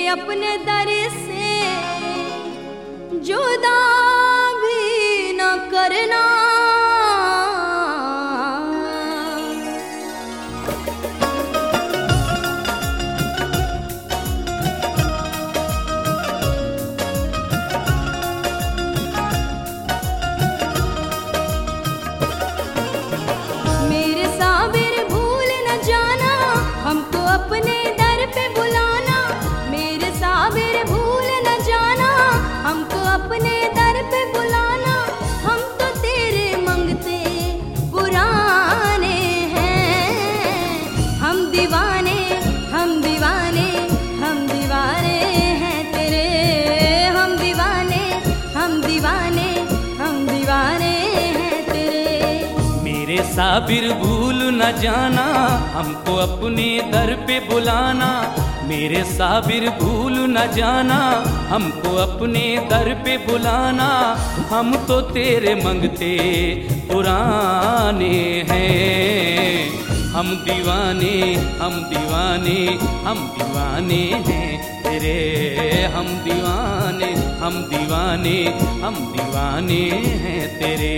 अपने दर से जुदा भी न करना। अपने दर पे बुलाना मेरे साबिर, भूल न जाना हमको अपने दर पे बुलाना। हम तो तेरे मंगते पुराने हैं, हम दीवाने हम दीवाने हम दीवाने हैं तेरे। हम दीवाने हम दीवाने हम दीवाने हैं तेरे। मेरे साबिर भूल न जाना हमको अपने दर पे बुलाना। मेरे साबिर भूल न जाना हमको अपने दर पे बुलाना। हम तो तेरे मंगते पुराने हैं, हम दीवाने हम दीवाने हम दीवाने हैं तेरे। हम दीवाने हम दीवाने हम दीवाने हैं तेरे।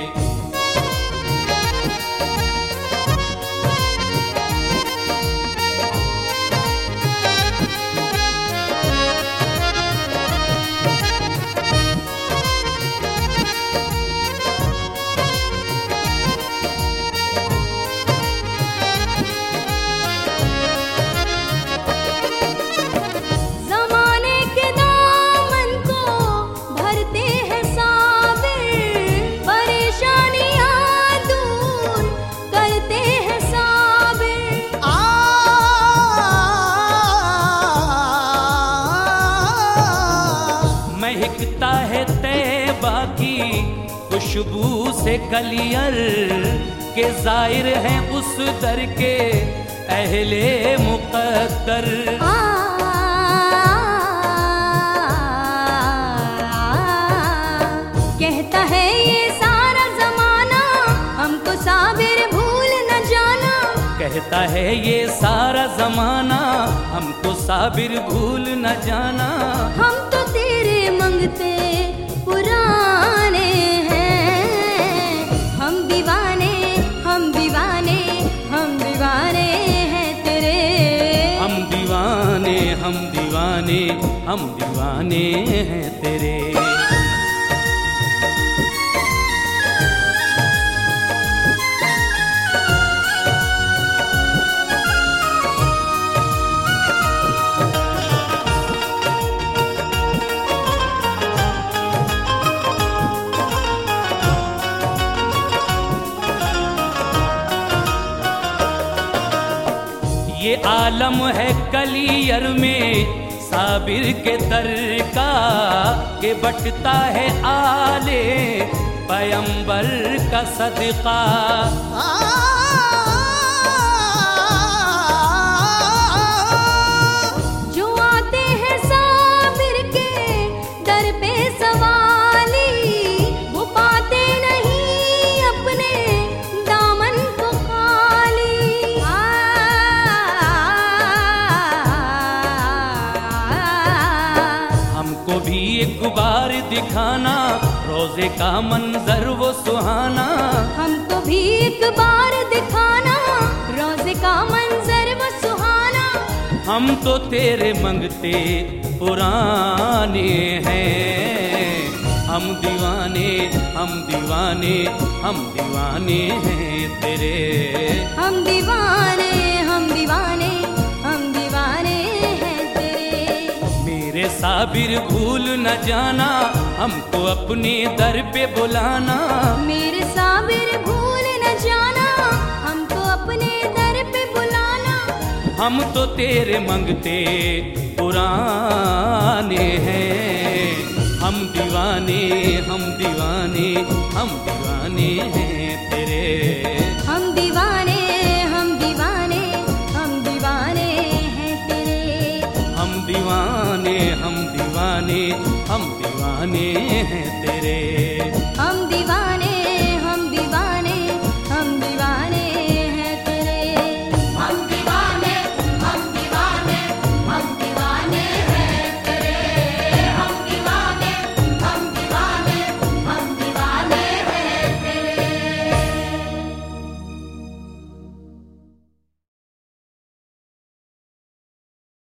महकता है तैबा की खुशबू से कलियर के ज़ाहिर हैं उस दर के अहले मुक़द्दर। कहता है ये सारा ज़माना हमको साबिर भूल न जाना। कहता है ये सारा ज़माना हमको साबिर भूल न जाना। हम तो तेरे मंगते पुराने हैं, हम दीवाने हम दीवाने हम दीवाने हैं तेरे। हम दीवाने हम दीवाने हम दीवाने हैं तेरे। ये आलम है कलियर में साबिर के दर का, के बटता है आले पैगंबर का सदका। जो आते हैं साबिर के दर पे सवाली, वो पाते नहीं अपने दामन को खाली। हमको भी एक बार दिखाना रोज़े का मंजर वो सुहाना। हमको भी एक बार दिखाना रोज़े का मंजर वो सुहाना। हम तो तेरे मंगते पुराने हैं, हम दीवाने हम दीवाने हम दीवाने हैं तेरे। हम दीवाने हम दीवाने हम दीवाने हैं तेरे। मेरे साबिर भूल न जाना हमको अपने दर पे बुलाना। मेरे साबिर भूल न जाना हमको अपने दर पे बुलाना। हम तो तेरे मंगते पुराने हैं, हम दीवाने हम दीवाने हम दीवाने हैं तेरे। हम दीवाने हम दीवाने हम दीवाने हैं तेरे। हम दीवाने हम दीवाने हम दीवाने हैं तेरे।